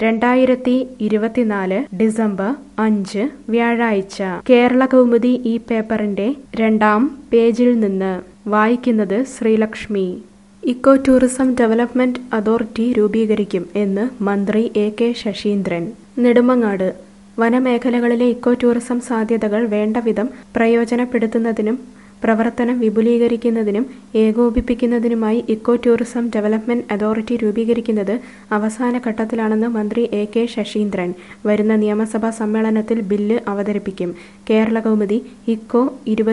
2024 December 5 വ്യാഴാഴ്ച കേരളകൗമുദി ഈ പേപ്പറിന്റെ 2-ാം പേജിൽ നിന്ന് വായിക്കുന്നത് Sreelakshmi. Eco tourism development authority രൂപീകരിക്കും എന്ന് മന്ത്രി എ.കെ. ശശീന്ദ്രൻ. നെടുമങ്ങാട് വനമേഖലകളിലെ ഇക്കോ ടൂറിസം സാധ്യതകൾ വേണ്ടവിധം പ്രയോജനപ്പെടുത്തുന്നതിനും പ്രവർത്തനം വിപുലീകരിക്കുന്നതിനും ഏകോപിപ്പിക്കുന്നതിനുമായി ഇക്കോ ടൂറിസം ഡെവലപ്മെന്റ് അതോറിറ്റി രൂപീകരിക്കുന്നത് അവസാന ഘട്ടത്തിലാണെന്ന് മന്ത്രി എ.കെ. ശശീന്ദ്രൻ വരുന്ന നിയമസഭാ സമ്മേളനത്തിൽ ബില്ല് അവതരിപ്പിക്കും. കേരളകൗമുദി ഇക്കോ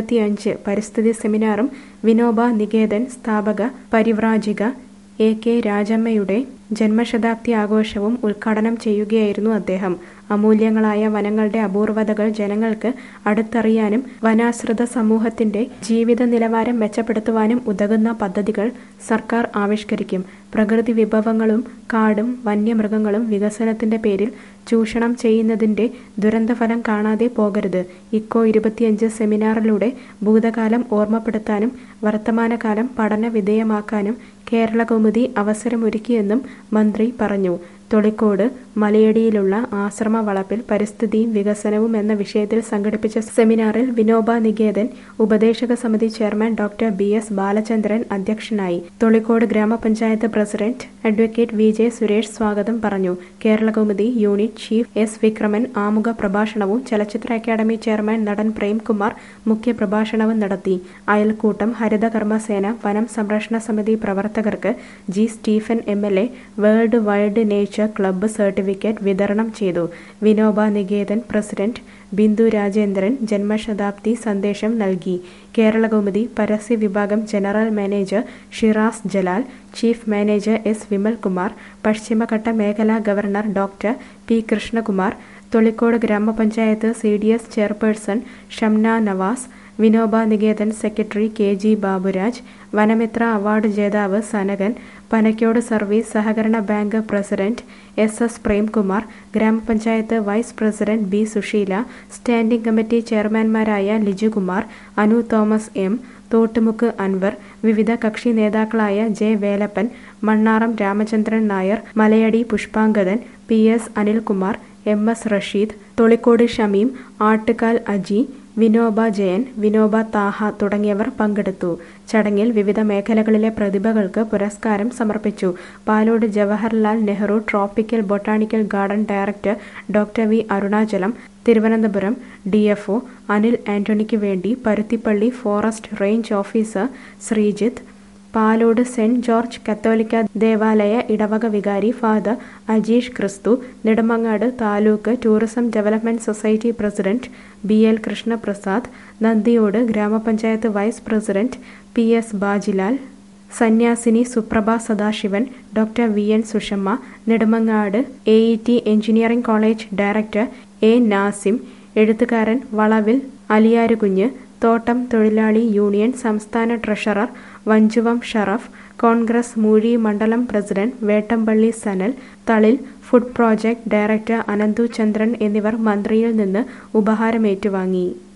25 പരിസ്ഥിതി സെമിനാറും വിനോബ നികേതൻ സ്ഥാപക പരിവ്രാജിക എ.കെ. രാജമ്മയുടെ ജന്മശതാബ്ദി ആഘോഷവും ഉദ്ഘാടനം ചെയ്യുകയായിരുന്നു അദ്ദേഹം. അമൂല്യങ്ങളായ വനങ്ങളുടെ അപൂർവതകൾ ജനങ്ങൾക്ക് അടുത്തറിയാനും വനാശ്രിത സമൂഹത്തിന്റെ ജീവിത നിലവാരം മെച്ചപ്പെടുത്തുവാനും ഉതകുന്ന പദ്ധതികൾ സർക്കാർ ആവിഷ്കരിക്കും. പ്രകൃതി വിഭവങ്ങളും കാടും വന്യമൃഗങ്ങളും വികസനത്തിന്റെ പേരിൽ ചൂഷണം ചെയ്യുന്നതിന്റെ ദുരന്തഫലം കാണാതെ പോകരുത്. ഇക്കോ 25 സെമിനാറിലൂടെ ഭൂതകാലം ഓർമ്മപ്പെടുത്താനും വർത്തമാനകാലം പഠന വിധേയമാക്കാനും കേരളകൗമുദി അവസരമൊരുക്കിയെന്നും മന്ത്രി പറഞ്ഞു. തൊളിക്കോട് മലയടിയിലുള്ള ആശ്രമ വളപ്പിൽ പരിസ്ഥിതിയും വികസനവും എന്ന വിഷയത്തിൽ സംഘടിപ്പിച്ച സെമിനാറിൽ വിനോബ നികേതൻ ഉപദേശക സമിതി ചെയർമാൻ ഡോക്ടർ ബി.എസ്. ബാലചന്ദ്രൻ അധ്യക്ഷനായി. തൊളിക്കോട് ഗ്രാമപഞ്ചായത്ത് പ്രസിഡന്റ് അഡ്വക്കേറ്റ് വി.ജെ. സുരേഷ് സ്വാഗതം പറഞ്ഞു. Keralakaumudi unit chief S. Vikraman ആമുഖ പ്രഭാഷണവും ചലച്ചിത്ര അക്കാദമി ചെയർമാൻ നടൻ പ്രേംകുമാർ മുഖ്യപ്രഭാഷണവും നടത്തി. അയൽക്കൂട്ടം, ഹരിതകർമ്മസേന, വനം സംരക്ഷണ സമിതി പ്രവർത്തകർക്ക് G. Stephen M L A. World wild nature club certificate വിതരണം ചെയ്തു. വിനോബ നികേതൻ പ്രസിഡന്റ് ബിന്ദു രാജേന്ദ്രൻ ജന്മശതാബ്ദി സന്ദേശം നൽകി. കേരളകൗമുദി പരസ്യ വിഭാഗം general manager Shiraz Jalal, chief manager S. Vimalkumar, പശ്ചിമഘട്ട മേഖലാ governor doctor P. Krishnakumar, Tholicode ഗ്രാമപഞ്ചായത്ത് CDS chairperson Shamna Navas, Vinoba Nikethan secretary K G. Baburaj, Vanamithra award ജേതാവ് സനകൻ, പനക്കോട് സർവീസ് സഹകരണ ബാങ്ക് പ്രസിഡന്റ് എസ്. പ്രേംകുമാർ, ഗ്രാമപഞ്ചായത്ത് vice president B. Susheela, standing committee ചെയർമാൻമാരായ ലിജുകുമാർ, അനു തോമസ് എം, തോട്ടുമുക്ക് അൻവർ, വിവിധ കക്ഷി നേതാക്കളായ J. Velappan, Mannaram Ramachandran Nair, Malayadi Pushpangadan, P.S. Anilkumar, M.S. Rasheed, Tholicode Shameem, Attukal Aji, Vinoba Jayan, Vinoba Thaha തുടങ്ങിയവർ പങ്കെടുത്തു. ചടങ്ങിൽ വിവിധ മേഖലകളിലെ പ്രതിഭകൾക്ക് പുരസ്കാരം സമർപ്പിച്ചു. Palode Jawaharlal Nehru tropical botanical garden director doctor V. Arunachalam, Thiruvananthapuram DFO Anil ആന്റണിക്ക് വേണ്ടി Paruthippally forest range officer Sreejith, Palode saint George കത്തോലിക്ക ദേവാലയ ഇടവക വികാരി ഫാദർ അജീഷ് ക്രിസ്തു, Nedumangad taluk tourism development society president BL Krishnaprasad, Nandiyode ഗ്രാമപഞ്ചായത്ത് വൈസ് പ്രസിഡന്റ് PS. ബാജിലാൽ, സന്യാസിനി Suprabha Sadasivan, doctor VN Sushamma, Nedumangad AET engineering college director A. Nasim, എഴുത്തുകാരൻ വളവിൽ അലിയാരുകുഞ്ഞ്, തോട്ടം തൊഴിലാളി യൂണിയൻ സംസ്ഥാന ട്രഷറർ വഞ്ചുവം ഷറഫ്, കോൺഗ്രസ് മൂഴി മണ്ഡലം president Vettampally Sanal, Thalil food project director Ananthu Chandran എന്നിവർ മന്ത്രിയിൽ നിന്ന് ഉപഹാരമേറ്റുവാങ്ങി.